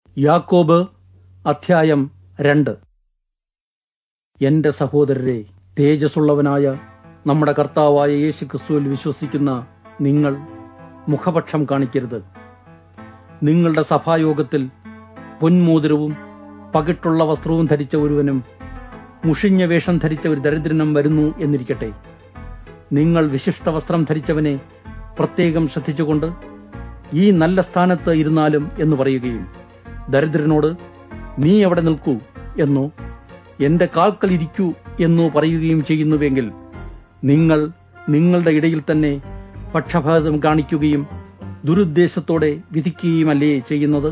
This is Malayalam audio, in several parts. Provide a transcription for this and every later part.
യാക്കോബ് അധ്യായം 2. എന്റെ സഹോദരരെ, തേജസ്സുള്ളവനായ നമ്മുടെ കർത്താവായ യേശുക്രിസ്തുവിൽ വിശ്വസിക്കുന്ന നിങ്ങൾ മുഖപക്ഷം കാണിക്കരുത്. നിങ്ങളുടെ സഭായോഗത്തിൽ പൊന്മോതിരവും പകിട്ടുള്ള വസ്ത്രവും ധരിച്ച ഒരുവനും മുഷിഞ്ഞ വേഷം ധരിച്ച ഒരു ദരിദ്രനും വരുന്നു എന്നിരിക്കട്ടെ. നിങ്ങൾ വിശിഷ്ട വസ്ത്രം ധരിച്ചവനെ പ്രത്യേകം ശ്രദ്ധിച്ചുകൊണ്ട് ഈ നല്ല സ്ഥാനത്ത് ഇരുന്നാലും എന്ന് പറയുകയും ദരിദ്രനോട് നീ എവിടെ നിൽക്കൂ എന്നോ എന്റെ കാൽക്കൽ ഇരിക്കൂ എന്നോ പറയുകയും ചെയ്യുന്നുവെങ്കിൽ നിങ്ങൾ നിങ്ങളുടെ ഇടയിൽ തന്നെ പക്ഷപാതം കാണിക്കുകയും ദുരുദ്ദേശത്തോടെ വിധിക്കുകയുമല്ലേ ചെയ്യുന്നത്?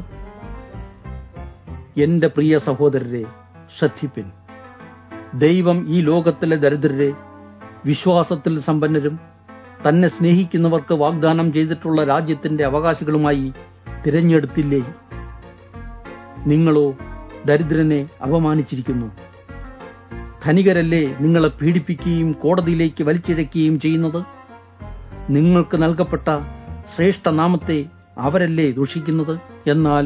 എന്റെ പ്രിയ സഹോദരരെ, ശ്രദ്ധിപ്പിൻ. ദൈവം ഈ ലോകത്തിലെ ദരിദ്രരെ വിശ്വാസത്തിൽ സമ്പന്നരും തന്നെ സ്നേഹിക്കുന്നവർക്ക് വാഗ്ദാനം ചെയ്തിട്ടുള്ള രാജ്യത്തിന്റെ അവകാശികളുമായി തിരഞ്ഞെടുത്തില്ലേ? നിങ്ങളോ ദരിദ്രനെ അപമാനിച്ചിരിക്കുന്നു. ധനികരല്ലേ നിങ്ങളെ പീഡിപ്പിക്കുകയും കോടതിയിലേക്ക് വലിച്ചിഴക്കുകയും ചെയ്യുന്നത്? നിങ്ങൾക്ക് നൽകപ്പെട്ട ശ്രേഷ്ഠ നാമത്തെ അവരല്ലേ ദൂഷിക്കുന്നത്? എന്നാൽ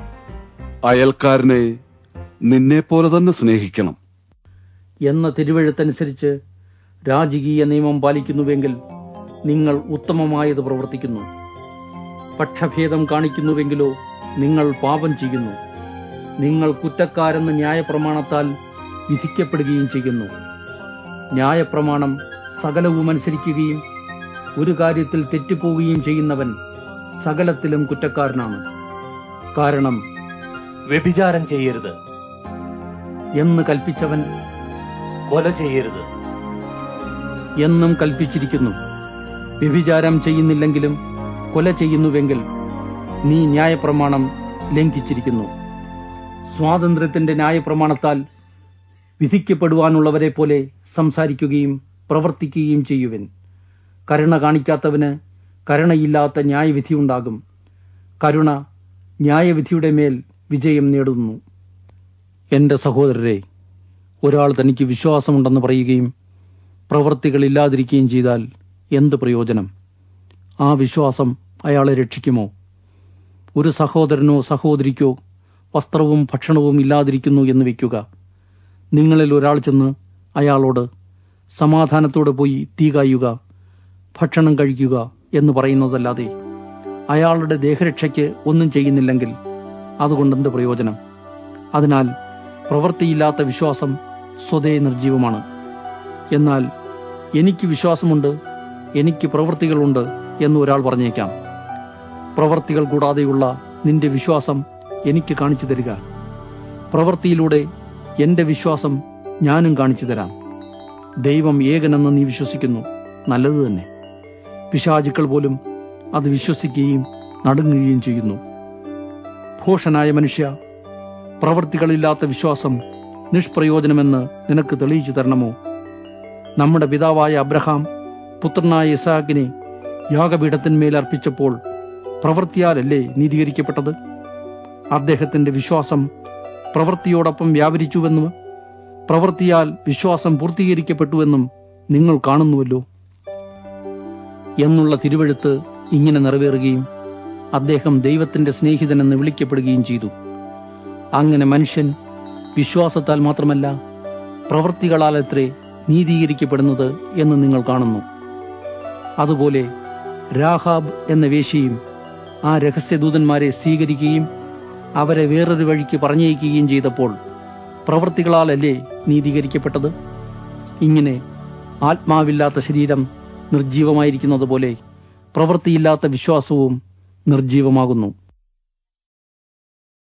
അയൽക്കാരനെ നിന്നെപ്പോലെ തന്നെ സ്നേഹിക്കണം എന്ന തിരുവെഴുത്തനുസരിച്ച് രാജകീയ നിയമം പാലിക്കുന്നുവെങ്കിൽ നിങ്ങൾ ഉത്തമമായത് പ്രവർത്തിക്കുന്നു. പക്ഷഭേദം കാണിക്കുന്നുവെങ്കിലോ നിങ്ങൾ പാപം ചെയ്യുന്നു. നിങ്ങൾ കുറ്റക്കാരെന്ന് ന്യായപ്രമാണത്താൽ വിധിക്കപ്പെടുകയും ചെയ്യുന്നു. ന്യായപ്രമാണം സകലവും അനുസരിക്കുകയും ഒരു കാര്യത്തിൽ തെറ്റിപ്പോവുകയും ചെയ്യുന്നവൻ സകലത്തിലും കുറ്റക്കാരനാണ്. കാരണം വ്യഭിചാരം ചെയ്യരുത് എന്ന് കൽപ്പിച്ചവൻ കൊല ചെയ്യരുത് എന്നും കൽപ്പിച്ചിരിക്കുന്നു. വ്യഭിചാരം ചെയ്യുന്നില്ലെങ്കിലും കൊല ചെയ്യുന്നുവെങ്കിൽ നീ ന്യായപ്രമാണം ലംഘിച്ചിരിക്കുന്നു. സ്വാതന്ത്ര്യത്തിന്റെ ന്യായപ്രമാണത്താൽ വിധിക്കപ്പെടുവാനുള്ളവരെ പോലെ സംസാരിക്കുകയും പ്രവർത്തിക്കുകയും ചെയ്യുവിൻ. കരുണ കാണിക്കാത്തവന് കരുണയില്ലാത്ത ന്യായവിധിയുണ്ടാകും. കരുണ ന്യായവിധിയുടെ മേൽ വിജയം നേടുന്നു. എന്റെ സഹോദരരെ, ഒരാൾ തനിക്ക് വിശ്വാസമുണ്ടെന്ന് പറയുകയും പ്രവൃത്തികളില്ലാതിരിക്കുകയും ചെയ്താൽ എന്ത് പ്രയോജനം? ആ വിശ്വാസം അയാളെ രക്ഷിക്കുമോ? ഒരു സഹോദരനോ സഹോദരിക്കോ വസ്ത്രവും ഭക്ഷണവും ഇല്ലാതിരിക്കുന്നു എന്ന് വയ്ക്കുക. നിങ്ങളിൽ ഒരാൾ ചെന്ന് അയാളോട് സമാധാനത്തോടെ പോയി തീ കായുക, ഭക്ഷണം കഴിക്കുക എന്ന് പറയുന്നതല്ലാതെ അയാളുടെ ദേഹരക്ഷയ്ക്ക് ഒന്നും ചെയ്യുന്നില്ലെങ്കിൽ അതുകൊണ്ടെന്ത് പ്രയോജനം? അതിനാൽ പ്രവൃത്തിയില്ലാത്ത വിശ്വാസം സ്വതേ നിർജീവമാണ്. എന്നാൽ എനിക്ക് വിശ്വാസമുണ്ട്, എനിക്ക് പ്രവൃത്തികളുണ്ട് എന്ന് ഒരാൾ പറഞ്ഞേക്കാം. പ്രവൃത്തികൾ കൂടാതെയുള്ള നിന്റെ വിശ്വാസം എനിക്ക് കാണിച്ചു തരിക. പ്രവൃത്തിയിലൂടെ എന്റെ വിശ്വാസം ഞാനും കാണിച്ചു തരാം. ദൈവം ഏകനെന്ന് നീ വിശ്വസിക്കുന്നു, നല്ലത് തന്നെ. പിശാചുക്കൾ പോലും അത് വിശ്വസിക്കുകയും നടുങ്ങുകയും ചെയ്യുന്നു. ഭോഷനായ മനുഷ്യ, പ്രവൃത്തികളില്ലാത്ത വിശ്വാസം നിഷ്പ്രയോജനമെന്ന് നിനക്ക് തെളിയിച്ചു തരണമോ? നമ്മുടെ പിതാവായ അബ്രഹാം പുത്രനായ ഇസ്ഹാക്കിനെ യാഗപീഠത്തിന്മേൽ അർപ്പിച്ചപ്പോൾ പ്രവൃത്തിയാലല്ലേ നീതീകരിക്കപ്പെട്ടത്? അദ്ദേഹത്തിന്റെ വിശ്വാസം പ്രവൃത്തിയോടൊപ്പം വ്യാപരിച്ചുവെന്നും പ്രവൃത്തിയാൽ വിശ്വാസം പൂർത്തീകരിക്കപ്പെട്ടുവെന്നും നിങ്ങൾ കാണുന്നുവല്ലോ എന്നുള്ള തിരുവെഴുത്ത് ഇങ്ങനെ നിറവേറുകയും അദ്ദേഹം ദൈവത്തിന്റെ സ്നേഹിതനെന്ന് വിളിക്കപ്പെടുകയും ചെയ്തു. അങ്ങനെ മനുഷ്യൻ വിശ്വാസത്താൽ മാത്രമല്ല പ്രവൃത്തികളാലത്രേ നീതീകരിക്കപ്പെടുന്നത് എന്ന് നിങ്ങൾ കാണുന്നു. അതുപോലെ രാഹാബ് എന്ന വേശ്യയും ആ രഹസ്യദൂതന്മാരെ സ്വീകരിക്കുകയും അവരെ വേറൊരു വഴിക്ക് പറഞ്ഞയക്കുകയും ചെയ്തപ്പോൾ പ്രവൃത്തികളാലല്ലേ നീതീകരിക്കപ്പെട്ടത്? ഇങ്ങനെ ആത്മാവില്ലാത്ത ശരീരം നിർജീവമായിരിക്കുന്നത് പോലെ പ്രവൃത്തിയില്ലാത്ത വിശ്വാസവും നിർജീവമാകുന്നു.